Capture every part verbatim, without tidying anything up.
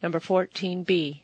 number fourteen B.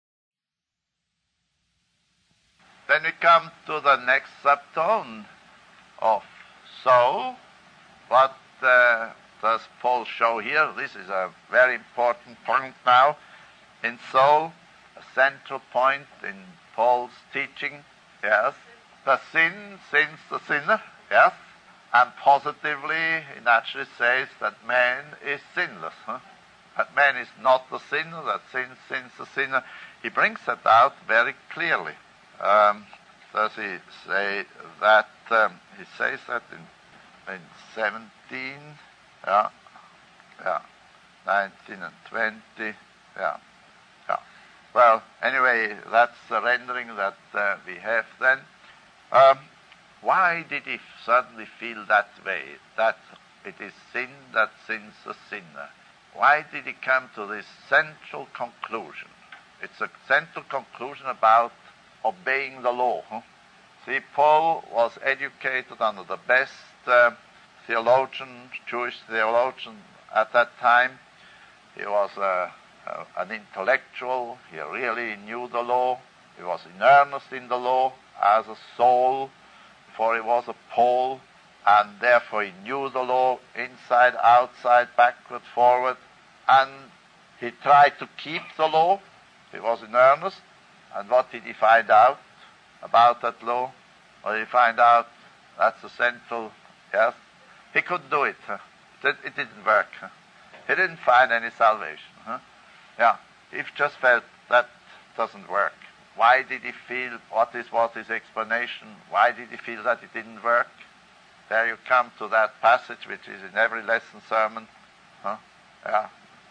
Then we come to the next subtone of soul. What uh, does Paul show here? This is a very important point now in soul, a central point in Paul's teaching. Yes, the sin sins the sinner. Yes, and positively he naturally says that man is sinless. Huh? That man is not the sinner, that sin sins the sinner. He brings that out very clearly. Um, does he say that? Um, he says that in, in seventeen, yeah, yeah, nineteen and twenty, yeah, yeah. Well, anyway, that's the rendering that uh, we have then. Um, why did he suddenly feel that way, that it is sin that sins the sinner? Why did he come to this central conclusion? It's a central conclusion about obeying the law. Huh? See, Paul was educated under the best uh, theologian, Jewish theologian at that time. He was uh, uh, an intellectual. He really knew the law. He was in earnest in the law as a Saul, for he was a Paul, and therefore he knew the law inside, outside, backward, forward, and he tried to keep the law. He was in earnest. And what did he find out about that law? Well, he find out that's the central, yes. He couldn't do it. Huh? It, it didn't work. Huh? He didn't find any salvation. Huh? Yeah, he just felt that doesn't work. Why did he feel, what is what his explanation? Why did he feel that it didn't work? There you come to that passage which is in every lesson sermon. Huh? Yeah.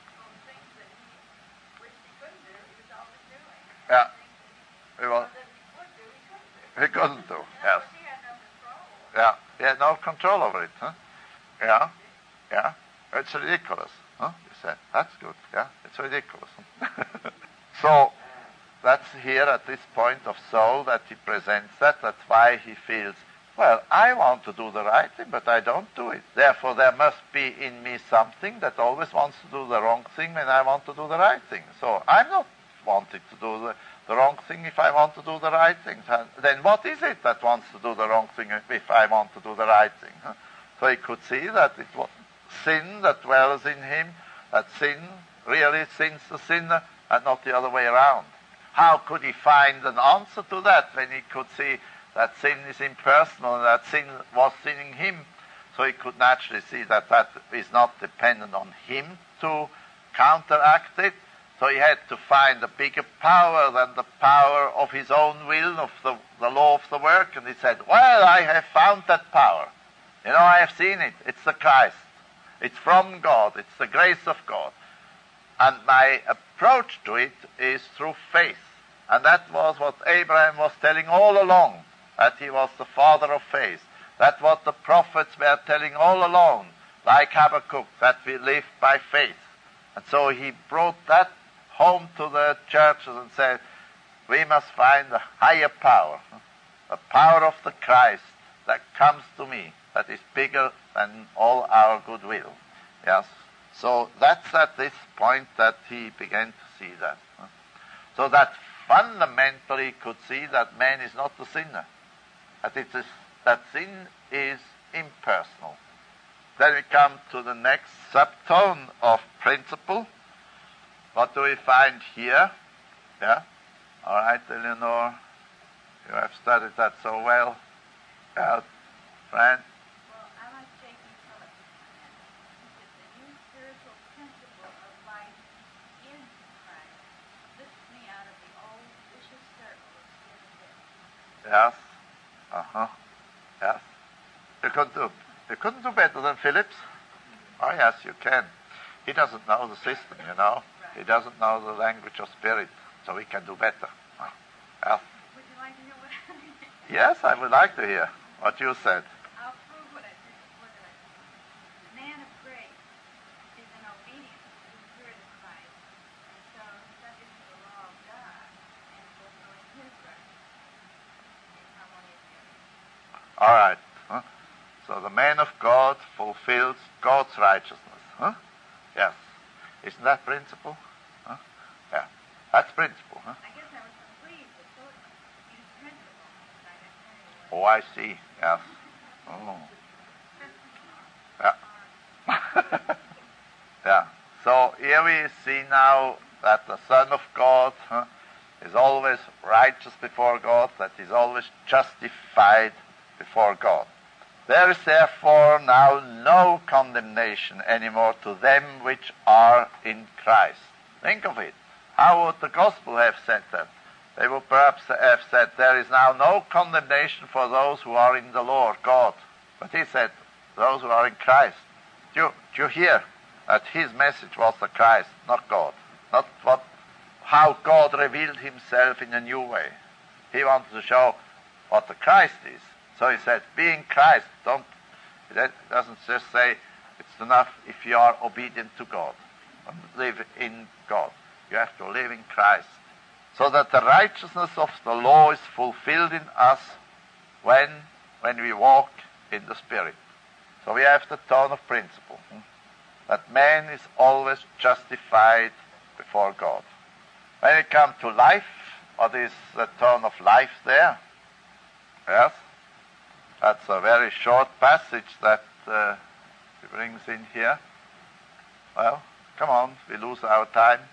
Yeah. He, was, he couldn't do, yes. Yeah, he had no control over it, huh? Yeah, yeah. It's ridiculous, huh? He said, that's good, yeah, it's ridiculous. So, that's here at this point of soul that he presents that. That's why he feels, well, I want to do the right thing, but I don't do it. Therefore, there must be in me something that always wants to do the wrong thing when I want to do the right thing. So I'm not wanting to do the, the wrong thing if I want to do the right thing. Then what is it that wants to do the wrong thing if I want to do the right thing? Huh? So he could see that it was sin that dwells in him, that sin really sins the sinner and not the other way around. How could he find an answer to that when he could see that sin is impersonal and that sin was sinning him? So he could naturally see that that is not dependent on him to counteract it. So he had to find a bigger power than the power of his own will, of the, the law of the work. And he said, well, I have found that power. You know, I have seen it. It's the Christ. It's from God. It's the grace of God. And my approach to it is through faith. And that was what Abraham was telling all along, that he was the father of faith. That's what the prophets were telling all along, like Habakkuk, that we live by faith. And so he brought that home to the churches and said, we must find a higher power, the power of the Christ that comes to me, that is bigger than all our goodwill. Yes. So that's at this point that he began to see that. So that fundamentally could see that man is not the sinner, that it is that sin is impersonal. Then we come to the next subtone of principle. What do we find here? Yeah? All right, Eleanor, you have studied that so well. Yeah, Fran? Well, I like J P Phillips. He said the new spiritual principle of life in Christ lifts me out of the old vicious circle of sin and death. Yes. Uh-huh. Yes. You couldn't do, you couldn't do better than Phillips. Oh, yes, you can. He doesn't know the system, you know. He doesn't know the language of spirit, so he can do better. Yes. Would you like to hear what I mean? Yes, I would like to hear what you said. I'll prove what I did. What did I say? The man of grace is in obedience to the Spirit of Christ, and so subject to the law of God and fulfilling His righteousness in harmonious union. All right. Huh? So the man of God fulfills God's righteousness. Huh? Yes. Isn't that principle? Huh? That's principle, huh? I guess I was confused. It's so use principle. I guess anyway. Oh, I see. Yes. Oh. Yeah. Yeah. So here we see now that the Son of God huh, is always righteous before God, that he's always justified before God. There is therefore now no condemnation anymore to them which are in Christ. Think of it. How would the gospel have said that? They would perhaps have said, there is now no condemnation for those who are in the Lord God. But he said, those who are in Christ. Do you, do you hear that his message was the Christ, not God? Not what, how God revealed himself in a new way. He wanted to show what the Christ is. So he said, be in Christ. Don't, it doesn't just say it's enough if you are obedient to God and live in God. You have to live in Christ. So that the righteousness of the law is fulfilled in us when, when we walk in the Spirit. So we have the tone of principle. Hmm? That man is always justified before God. When it comes to life, what is the tone of life there? Yes? That's a very short passage that uh, he brings in here. Well, come on, we lose our time.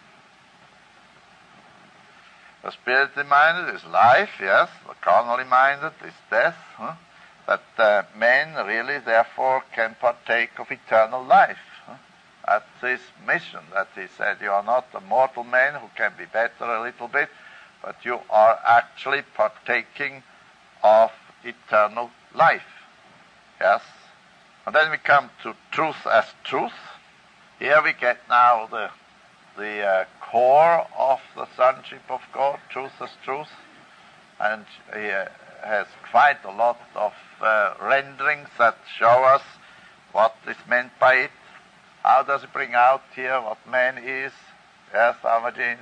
The spiritually minded is life, yes. The carnally minded is death. Huh? That uh, men really, therefore, can partake of eternal life. Huh? That's his mission, that he said, you are not a mortal man who can be better a little bit, but you are actually partaking of eternal life. Yes? And then we come to truth as truth. Here we get now the the uh, core of the sonship of God, truth as truth. And he uh, has quite a lot of uh, renderings that show us what is meant by it. How does it bring out here what man is? Yes, Ahmadine?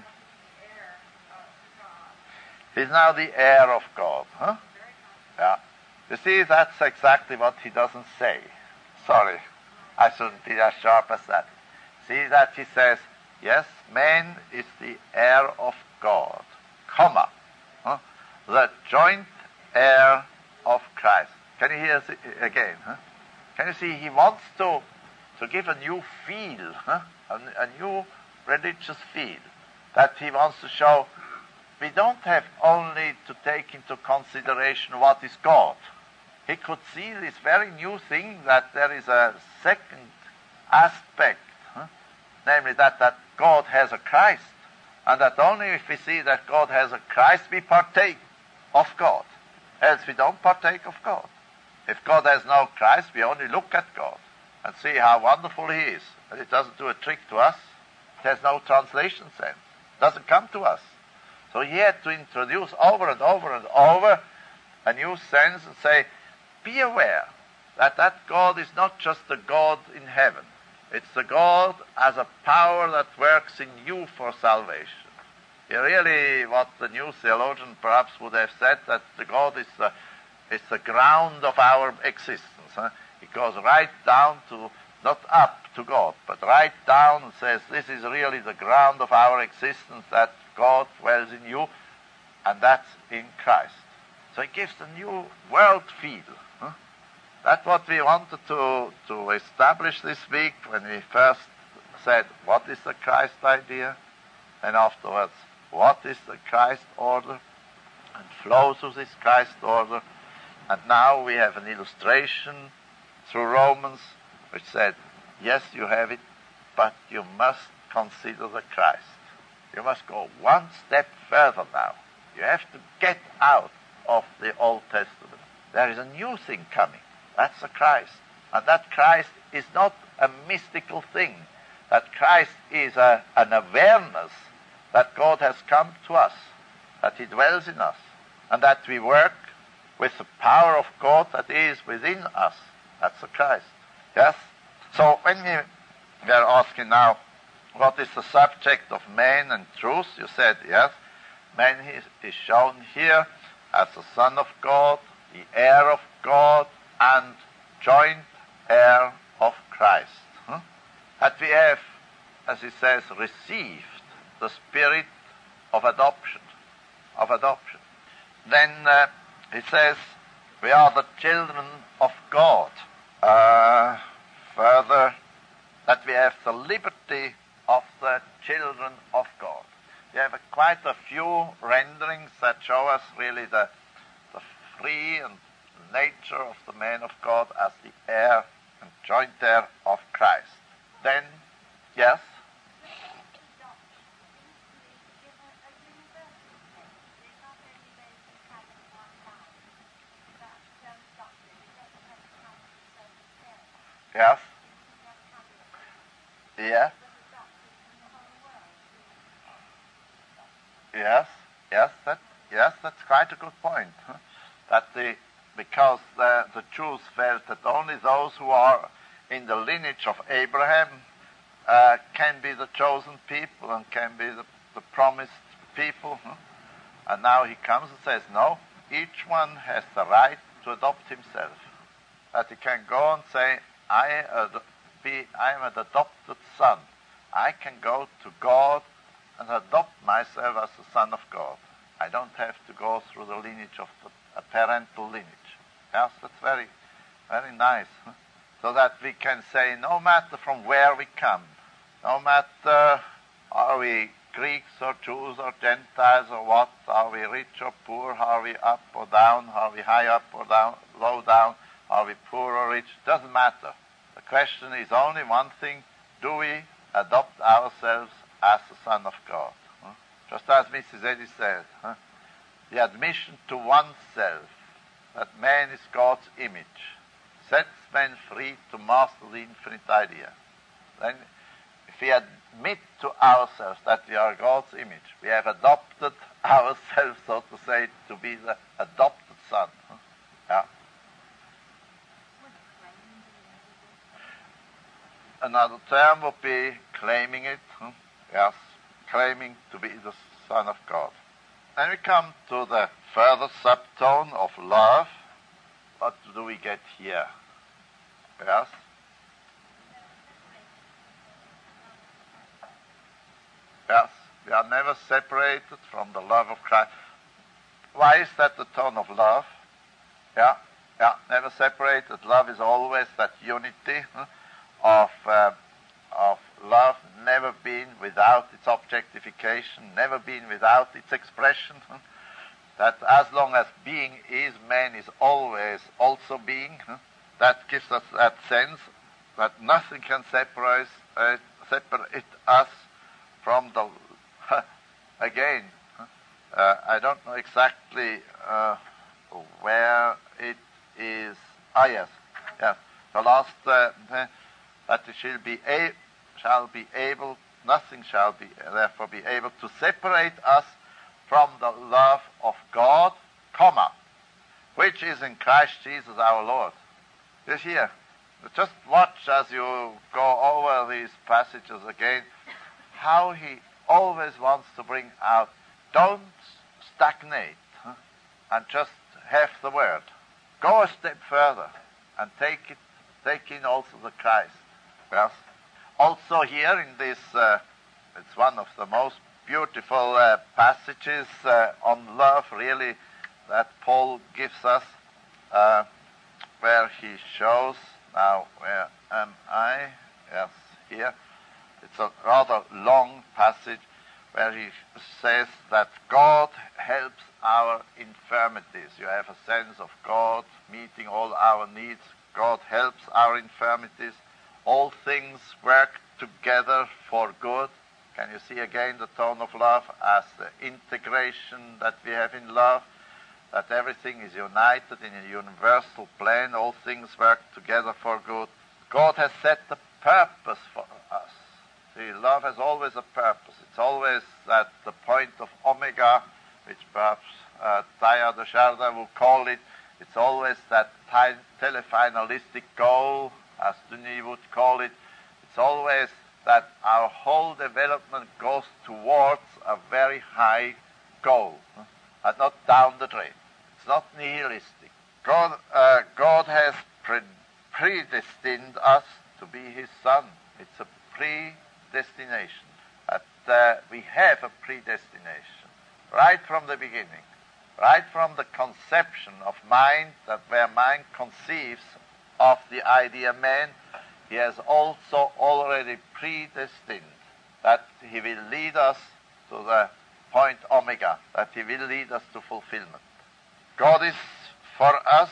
He's now the heir of God. Huh? Yeah. You see, that's exactly what he doesn't say. Sorry, I shouldn't be as sharp as that. See that he says, yes, man is the heir of God, comma, huh? the joint heir of Christ. Can you hear it again? Huh? Can you see he wants to, to give a new feel, huh? a, a new religious feel, that he wants to show we don't have only to take into consideration what is God. He could see this very new thing, that there is a second aspect, huh? namely that, that God has a Christ, and that only if we see that God has a Christ, we partake of God. Else we don't partake of God. If God has no Christ, we only look at God and see how wonderful he is. But it doesn't do a trick to us. It has no translation sense. It doesn't come to us. So he had to introduce over and over and over a new sense and say, be aware that that God is not just the God in heaven. It's the God as a power that works in you for salvation. Here really what the new theologian perhaps would have said, that the God is the, is the ground of our existence. Huh? It goes right down to, not up to God, but right down and says, this is really the ground of our existence, that God dwells in you, and that's in Christ. So it gives a new world feel. Huh? That's what we wanted to, to establish this week when we first said, what is the Christ idea? And afterwards, what is the Christ order? And flows of this Christ order. And now we have an illustration through Romans which said, yes, you have it, but you must consider the Christ. You must go one step further now. You have to get out of the Old Testament. There is a new thing coming. That's the Christ. And that Christ is not a mystical thing. That Christ is a, an awareness that God has come to us, that he dwells in us, and that we work with the power of God that is within us. That's the Christ. Yes? So when we, we are asking now, what is the subject of man and truth? You said, yes, man is, is shown here as the Son of God, the heir of God, and joint heir of Christ. Huh? That we have, as he says, received the Spirit of adoption, of adoption. Then uh, he says, we are the children of God. Uh, further, that we have the liberty of the children of God. We have a, quite a few renderings that show us really the, the free and nature of the man of God as the heir and joint heir of Christ. Then, yes? Yes? Yeah? Yes, yes, that, yes, that's quite a good point. Huh? That the, because the, the Jews felt that only those who are in the lineage of Abraham uh, can be the chosen people and can be the, the promised people. Huh? And now he comes and says, no, each one has the right to adopt himself. That he can go and say, I, ad- be, I am an adopted son. I can go to God and adopt myself as the son of God. I don't have to go through the lineage of the, a parental lineage. Yes, that's very, very nice. Huh? So that we can say, no matter from where we come, no matter are we Greeks or Jews or Gentiles or what, are we rich or poor, are we up or down, are we high up or down, low down, are we poor or rich, doesn't matter. The question is only one thing, do we adopt ourselves as the Son of God? Huh? Just as Missus Eddy said, huh? The admission to oneself that man is God's image sets man free to master the infinite idea. Then if we admit to ourselves that we are God's image, we have adopted ourselves, so to say, to be the adopted son. Huh? Yeah. Another term would be claiming it. Huh? Yes, claiming to be the Son of God. Then we come to the further subtone of love. What do we get here? Yes? Yes, we are never separated from the love of Christ. Why is that the tone of love? Yeah, yeah, never separated. Love is always that unity huh, of uh, of love, never been without its objectification, never been without its expression. Huh? That as long as being is, man is always also being. Huh? That gives us that sense that nothing can separate uh, separate us from the, again, uh, I don't know exactly uh, where it is. Ah, yes, yes. The last, uh, that it shall be, a, shall be able, nothing shall be, therefore be able to separate us from the love of God, comma, which is in Christ Jesus our Lord. This here. Just watch as you go over these passages again, how he always wants to bring out, don't stagnate huh, and just have the word. Go a step further and take it, take in also the Christ. Yes. Also here in this, uh, it's one of the most beautiful uh, passages uh, on love, really, that Paul gives us, uh, where he shows, now where am I? Yes, here. It's a rather long passage where he says that God helps our infirmities. You have a sense of God meeting all our needs. God helps our infirmities. All things work together for good. Can you see again the tone of love as the integration that we have in love? That everything is united in a universal plan. All things work together for good. God has set the purpose for us. See, love has always a purpose. It's always at the point of omega, which perhaps uh, Teilhard de Chardin will call it. It's always that ty- telefinalistic goal, as Denis would call it. It's always that our whole development goes towards a very high goal, huh? and not down the drain. It's not nihilistic. God, uh, God has pre- predestined us to be his son. It's a predestination. That uh, we have a predestination. right from the beginning, right from the conception of mind, that where mind conceives of the idea man, he has also already predestined that he will lead us to the point omega, that he will lead us to fulfillment. God is for us,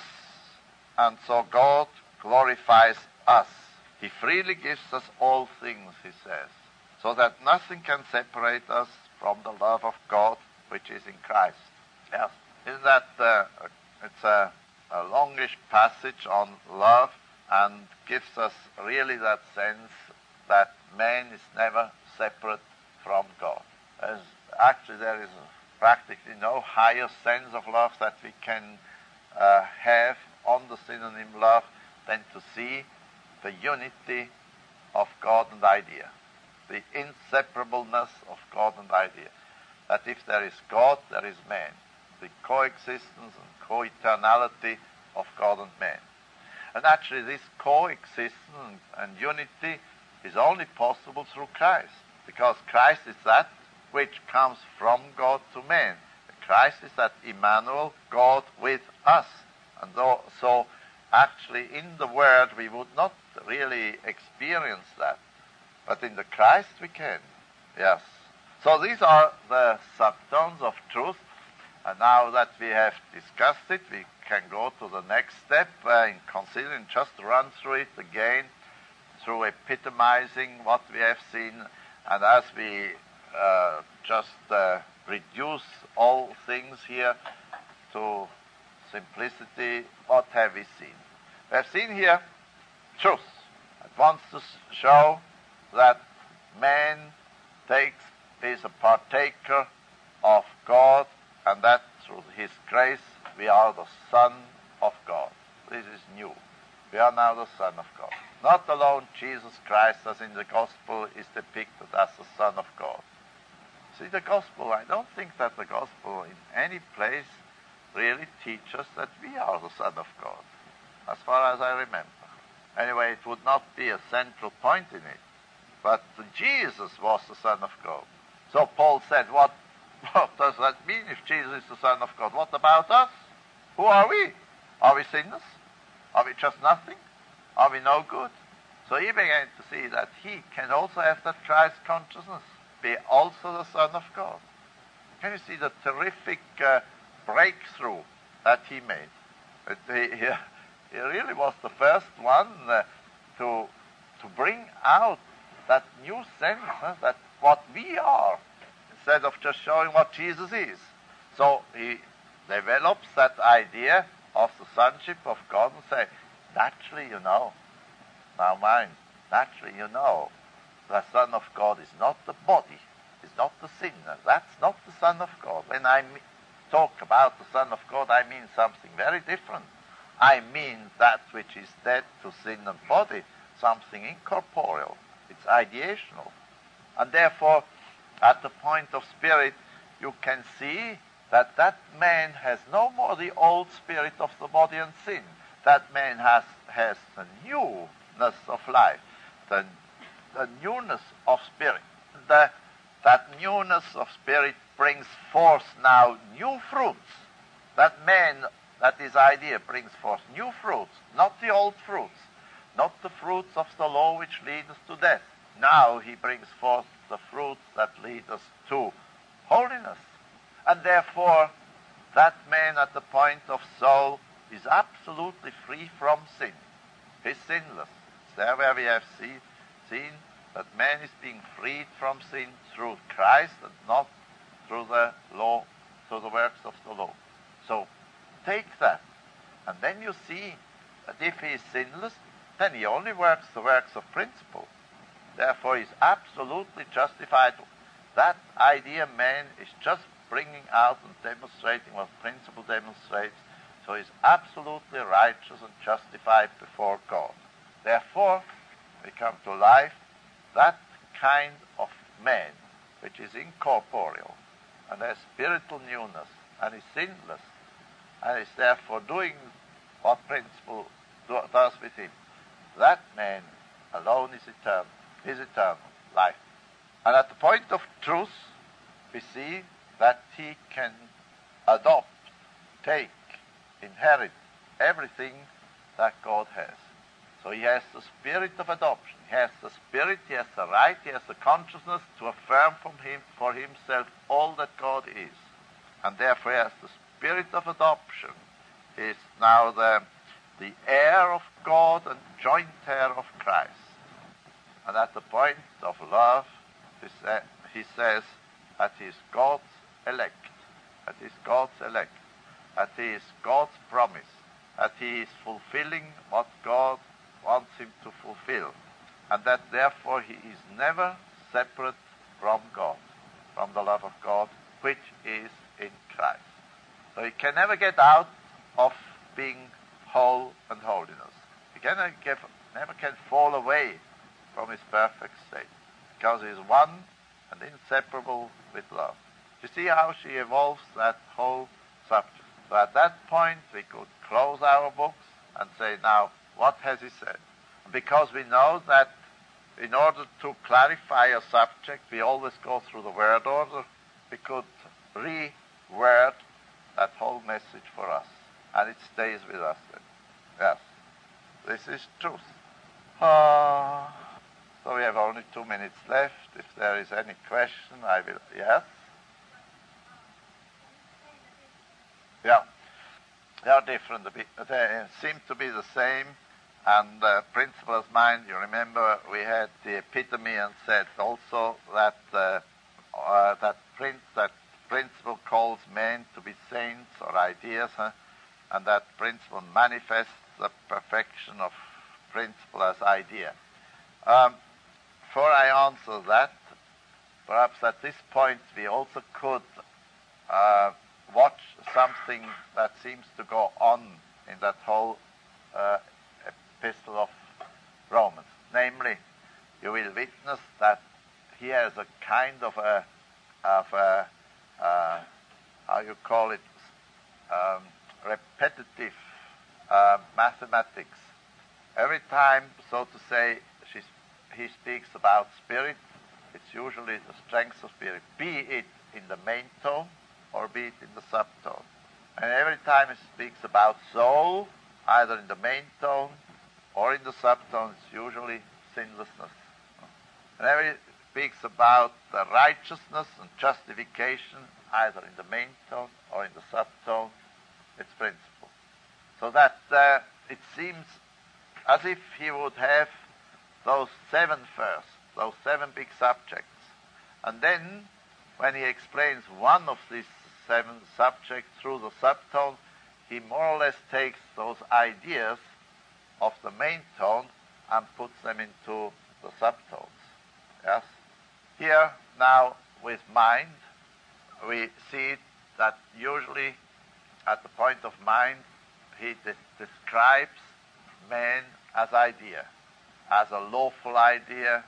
and so God glorifies us. He freely gives us all things, he says, so that nothing can separate us from the love of God which is in Christ. Yes, isn't that, uh, it's a, a longish passage on love, and gives us really that sense that man is never separate from God. As actually, there is practically no higher sense of love that we can uh, have on the synonym love than to see the unity of God and idea, the inseparableness of God and idea. That if there is God, there is man, the coexistence and co-eternality of God and man. And actually, this coexistence and unity is only possible through Christ, because Christ is that which comes from God to man. Christ is that Emmanuel, God with us. And so, actually, in the Word, we would not really experience that. But in the Christ, we can. Yes. So these are the subtones of truth. And now that we have discussed it, we can go to the next step uh, in considering, just run through it again, through epitomizing what we have seen. And as we uh, just uh, reduce all things here to simplicity, what have we seen? We have seen here truth. It wants to show that man takes, is a partaker of God, and that through his grace we are the Son of God. This is new. We are now the Son of God. Not alone Jesus Christ, as in the Gospel, is depicted as the Son of God. See, the Gospel, I don't think that the Gospel in any place really teaches that we are the Son of God, as far as I remember. Anyway, it would not be a central point in it. But Jesus was the Son of God. So Paul said, what, what does that mean if Jesus is the Son of God? What about us? Who are we? Are we sinners? Are we just nothing? Are we no good? So he began to see that he can also have that Christ consciousness, be also the Son of God. Can you see the terrific uh, breakthrough that he made? It, he, he, he really was the first one uh, to, to bring out that new sense, huh, that what we are, instead of just showing what Jesus is. So he develops that idea of the sonship of God and say, naturally, you know, now mind, naturally, you know, the Son of God is not the body, is not the sinner. That's not the Son of God. When I talk about the Son of God, I mean something very different. I mean that which is dead to sin and body, something incorporeal. It's ideational. And therefore, at the point of spirit, you can see that that man has no more the old spirit of the body and sin. That man has, has the newness of life, the, the newness of spirit. The, that newness of spirit brings forth now new fruits. That man, that is idea, brings forth new fruits, not the old fruits, not the fruits of the law which lead us to death. Now he brings forth the fruits that lead us to holiness. And therefore, that man at the point of soul is absolutely free from sin. He's sinless. It's there where we have see, seen that man is being freed from sin through Christ and not through the law, through the works of the law. So take that. And then you see that if he is sinless, then he only works the works of principle. Therefore, he's absolutely justified. That idea man is just bringing out and demonstrating what principle demonstrates. So he's absolutely righteous and justified before God. Therefore, we come to life, that kind of man, which is incorporeal, and has spiritual newness, and is sinless, and is therefore doing what principle do, does with him. That man alone is eternal, is eternal life. And at the point of truth, we see that he can adopt, take, inherit everything that God has. So he has the spirit of adoption. He has the spirit, he has the right, he has the consciousness to affirm from him, for himself all that God is. And therefore he has the spirit of adoption. He is now the, the heir of God and joint heir of Christ. And at the point of love, he, sa- he says that he is God's elect, that he is God's elect, that he is God's promise, that he is fulfilling what God wants him to fulfill, and that therefore he is never separate from God, from the love of God, which is in Christ. So he can never get out of being whole and holiness. He can never, get, never can fall away from his perfect state, because he is one and inseparable with love. You see how she evolves that whole subject. So at that point we could close our books and say, now, what has he said? Because we know that in order to clarify a subject, we always go through the word order. We could re-word that whole message for us, and it stays with us then. Yes, this is truth. Uh, so we have only two minutes left. If there is any question, I will... Yes? Yeah. They are different. They seem to be the same. And uh, principle as mind, you remember we had the epitome and said also that uh, uh, that, prin- that principle calls men to be saints or ideas, huh? And that principle manifests the perfection of principle as idea. Um, before I answer that, perhaps at this point we also could uh, watch something that seems to go on in that whole uh, epistle of Romans. Namely, you will witness that he has a kind of a, of a uh, how you call it, um, repetitive uh, mathematics. Every time, so to say, she, he speaks about spirit, it's usually the strength of spirit, be it in the main tone or be it in the subtone. And every time he speaks about soul, either in the main tone or in the subtone, it's usually sinlessness. And every he speaks about the righteousness and justification, either in the main tone or in the subtone, it's principle. So that uh, it seems as if he would have those seven first, those seven big subjects. And then, when he explains one of these seven subjects through the subtone, he more or less takes those ideas of the main tone and puts them into the subtones. Yes? Here, now, with mind, we see that usually at the point of mind, he de- describes man as idea, as a lawful idea,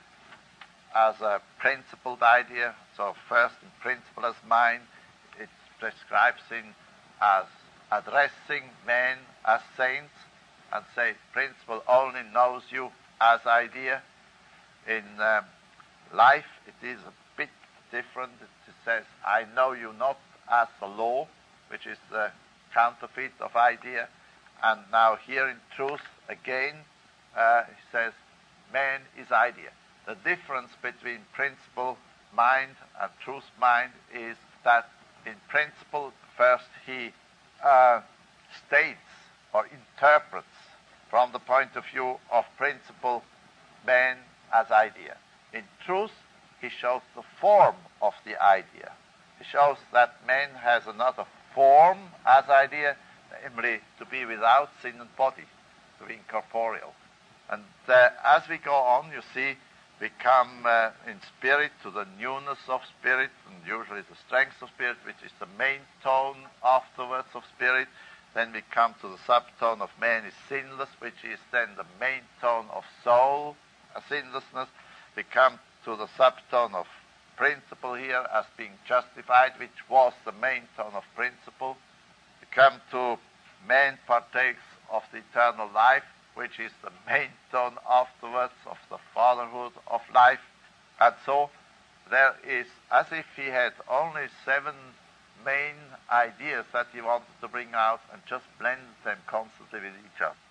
as a principled idea. So first in principle as mind, it describes him as addressing men as saints, and says principle only knows you as idea. In um, life it is a bit different. It says, I know you not as the law, which is the counterfeit of idea. And now here in truth, again, uh, he says, man is idea. The difference between principle mind and truth mind is that in principle, first he uh, states or interprets from the point of view of principle man as idea. In truth, he shows the form of the idea. He shows that man has another form as idea, namely to be without sin and body, to be incorporeal. And uh, as we go on, you see, we come uh, in spirit to the newness of spirit, and usually the strength of spirit, which is the main tone afterwards of spirit. Then we come to the subtone of man is sinless, which is then the main tone of soul, a sinlessness. We come to the subtone of principle here as being justified, which was the main tone of principle. We come to man partakes of the eternal life, which is the main tone afterwards of the fatherhood of life. And so there is as if he had only seven main ideas that he wanted to bring out and just blend them constantly with each other.